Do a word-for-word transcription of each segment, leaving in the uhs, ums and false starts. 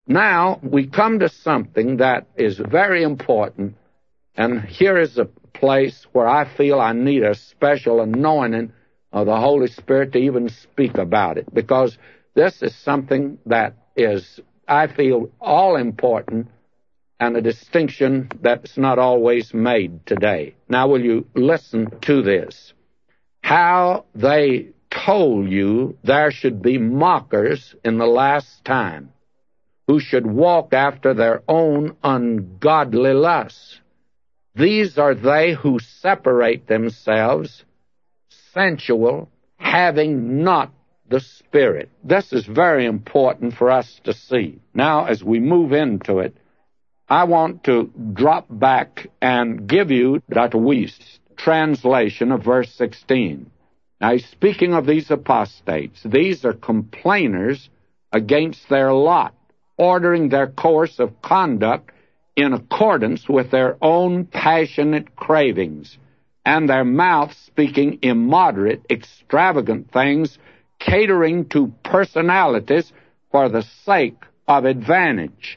Now, we come to something that is very important, and here is a place where I feel I need a special anointing of the Holy Spirit to even speak about it, because this is something that is, I feel, all important and a distinction that's not always made today. Now, will you listen to this? How they told you there should be mockers in the last time, who should walk after their own ungodly lusts. These are they who separate themselves, sensual, having not the Spirit. This is very important for us to see. Now, as we move into it, I want to drop back and give you Doctor Wuest's translation of verse sixteen. Now, he's speaking of these apostates. These are complainers against their lot, ordering their course of conduct in accordance with their own passionate cravings, and their mouth speaking immoderate, extravagant things, catering to personalities for the sake of advantage.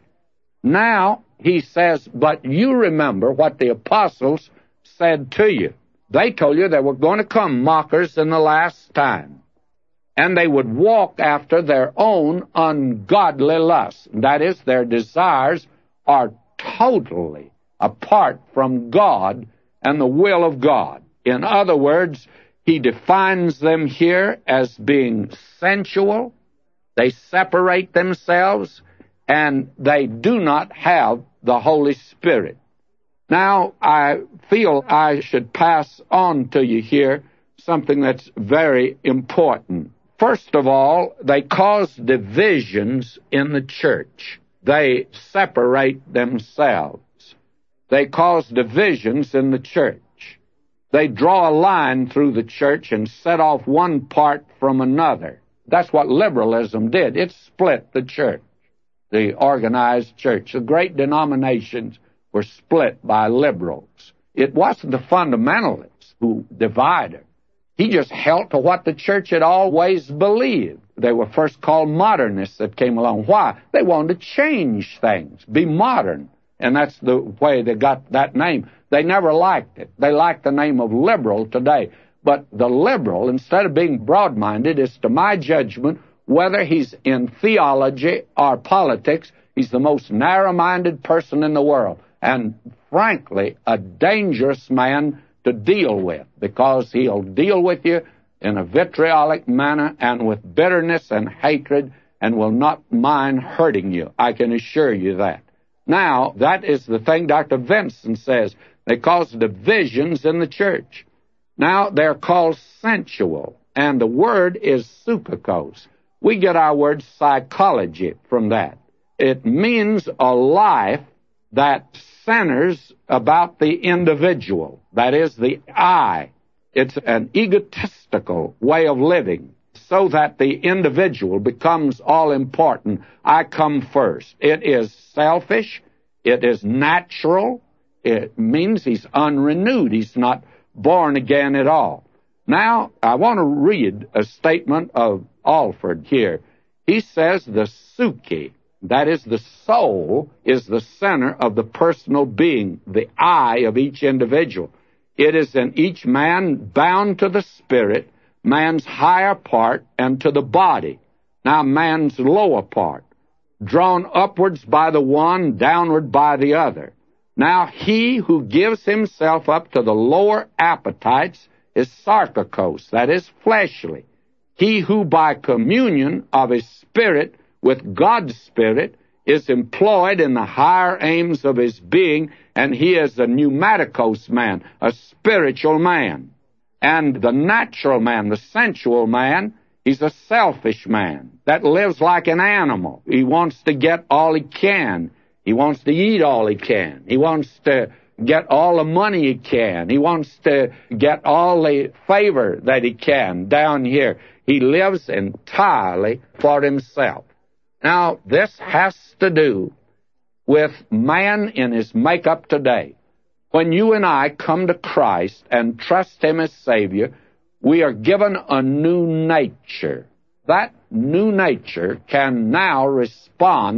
Now, he says, but you remember what the apostles said to you. They told you there were going to come mockers in the last time, and they would walk after their own ungodly lusts. That is, their desires are totally apart from God and the will of God. In other words, he defines them here as being sensual. They separate themselves, and they do not have the Holy Spirit. Now, I feel I should pass on to you here something that's very important. First of all, they cause divisions in the church. They separate themselves. They cause divisions in the church. They draw a line through the church and set off one part from another. That's what liberalism did. It split the church, the organized church. The great denominations were split by liberals. It wasn't the fundamentalists who divided. He just held to what the church had always believed. They were first called modernists that came along. Why? They wanted to change things, be modern. And that's the way they got that name. They never liked it. They like the name of liberal today. But the liberal, instead of being broad-minded, is, to my judgment, whether he's in theology or politics, he's the most narrow-minded person in the world. And, frankly, a dangerous man to deal with, because he'll deal with you in a vitriolic manner and with bitterness and hatred, and will not mind hurting you. I can assure you that. Now, that is the thing Doctor Vincent says. They cause divisions in the church. Now, they're called sensual, and the word is psychikos. We get our word psychology from that. It means a life that centers about the individual, that is, the I. It's an egotistical way of living, so that the individual becomes all-important. I come first. It is selfish. It is natural. It means he's unrenewed. He's not born again at all. Now, I want to read a statement of Alford here. He says the psyche, that is, the soul, is the center of the personal being, the I of each individual. It is in each man bound to the spirit, man's higher part, and to the body. Now, man's lower part, drawn upwards by the one, downward by the other. Now, he who gives himself up to the lower appetites is sarkikos, that is, fleshly. He who by communion of his spirit with God's Spirit is employed in the higher aims of his being, and he is a pneumatikos man, a spiritual man. And the natural man, the sensual man, he's a selfish man that lives like an animal. He wants to get all he can. He wants to eat all he can. He wants to get all the money he can. He wants to get all the favor that he can down here. He lives entirely for himself. Now, this has to do with man in his makeup today. When you and I come to Christ and trust him as Savior, we are given a new nature. That new nature can now respond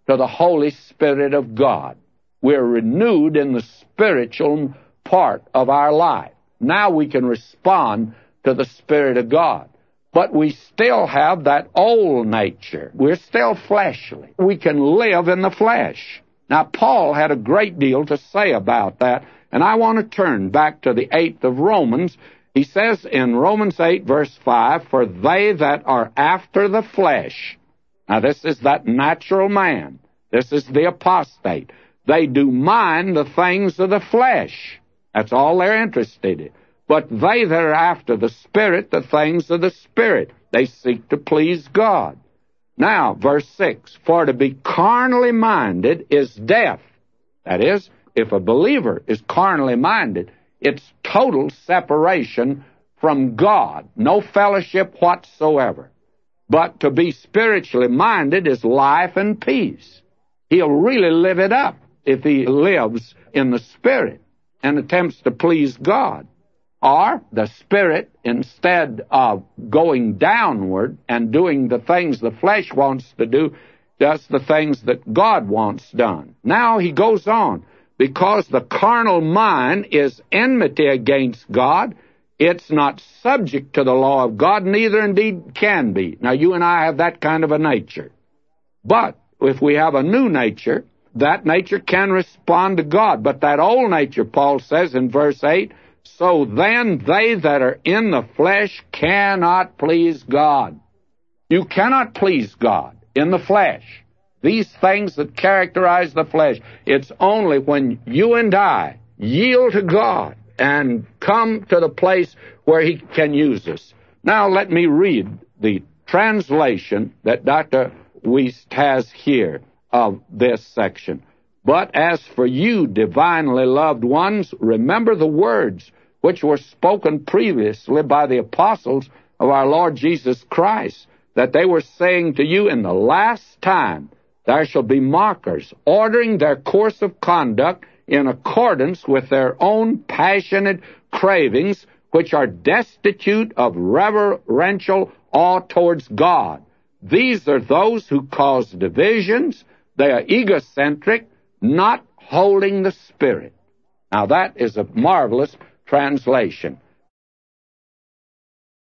to the Holy Spirit of God. We're renewed in the spiritual part of our life. Now we can respond to the Spirit of God. But we still have that old nature. We're still fleshly. We can live in the flesh. Now, Paul had a great deal to say about that, and I want to turn back to the eighth of Romans. He says in Romans eight, verse five, "For they that are after the flesh," now this is that natural man, this is the apostate, "they do mind the things of the flesh." That's all they're interested in. "But they that are after the Spirit, the things of the Spirit." They seek to please God. Now, verse six, "For to be carnally minded is death." That is, if a believer is carnally minded, it's total separation from God, no fellowship whatsoever. But to be spiritually minded is life and peace. He'll really live it up if he lives in the Spirit and attempts to please God. Or the Spirit, instead of going downward and doing the things the flesh wants to do, does the things that God wants done. Now he goes on, "Because the carnal mind is enmity against God, it's not subject to the law of God, neither indeed can be." Now you and I have that kind of a nature. But if we have a new nature, that nature can respond to God. But that old nature, Paul says in verse eight, "So then they that are in the flesh cannot please God." You cannot please God in the flesh. These things that characterize the flesh, it's only when you and I yield to God and come to the place where He can use us. Now let me read the translation that Doctor Wuest has here of this section. "But as for you, divinely loved ones, remember the words which were spoken previously by the apostles of our Lord Jesus Christ, that they were saying to you, in the last time there shall be mockers, ordering their course of conduct in accordance with their own passionate cravings, which are destitute of reverential awe towards God. These are those who cause divisions. They are egocentric, not holding the Spirit." Now that is a marvelous translation.